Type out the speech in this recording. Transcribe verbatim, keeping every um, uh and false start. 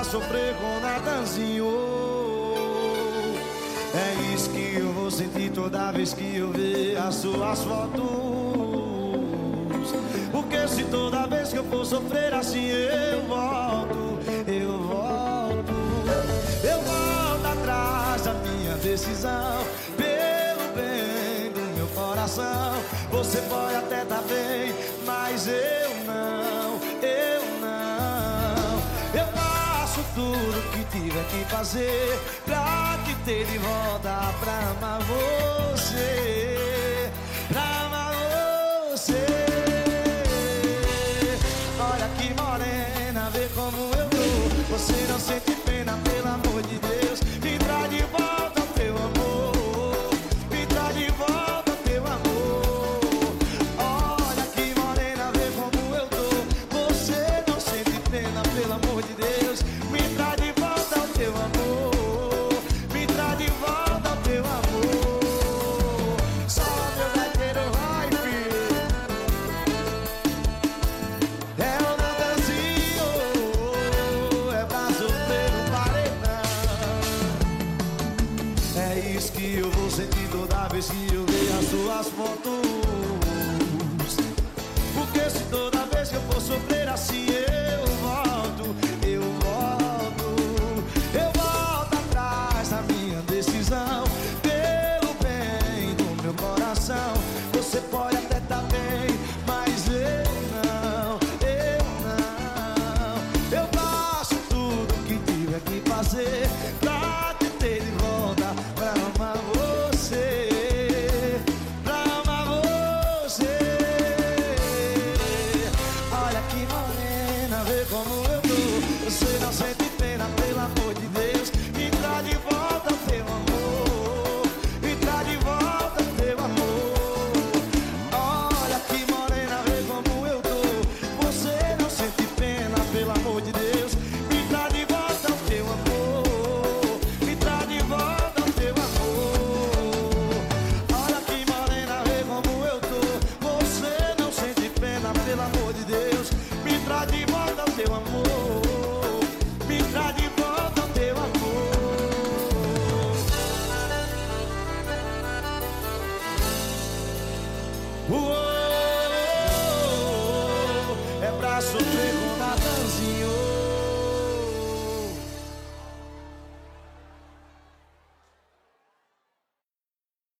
sofrer com Natanzinho. É isso que eu vou sentir toda vez que eu ver as suas fotos. Porque se toda vez que eu for sofrer assim eu volto, eu volto, eu volto atrás da minha decisão, pelo bem do meu coração. Você pode até tá bem, mas eu não, eu não. Eu faço tudo que tiver que fazer pra te ter de volta, pra amar você, pra amar você. Olha que morena, vê como eu tô. Você não sente pena, pelo amor de Deus. Me traz de volta o teu amor, me traz de volta o teu amor. Olha que morena, vê como eu tô. Você não sente pena, pelo amor de Deus. Me traz de volta o teu amor, me traz de volta o teu amor. Só meu gaiteiro vai, filho. É o Natanzinho, é pra sofrer no paredão. É isso que eu vou sentir toda vez que eu ver as suas fotos. Porque se toda vez que eu for sofrer assim eu volto, eu volto, eu volto atrás da minha decisão, pelo bem do meu coração. Você pode até tá bem, mas eu não, eu não. Eu faço tudo que tiver que fazer pra te ter de volta, pra amar você, pra amar você. Olha que morena, vê como eu tô. Você não sente pena, pelo amor de Deus. Me traz de volta o teu amor, me traz de volta o teu amor. Olha que morena, vê como eu tô. Você não sente pena, pelo amor de Deus. Me traz de volta o teu amor, me traz de volta o teu amor. Olha que morena, vê como eu tô. Você não sente pena, pelo amor de Deus. Me traz de volta o teu amor, me traz de volta o teu amor. Uou, é pra sofrer.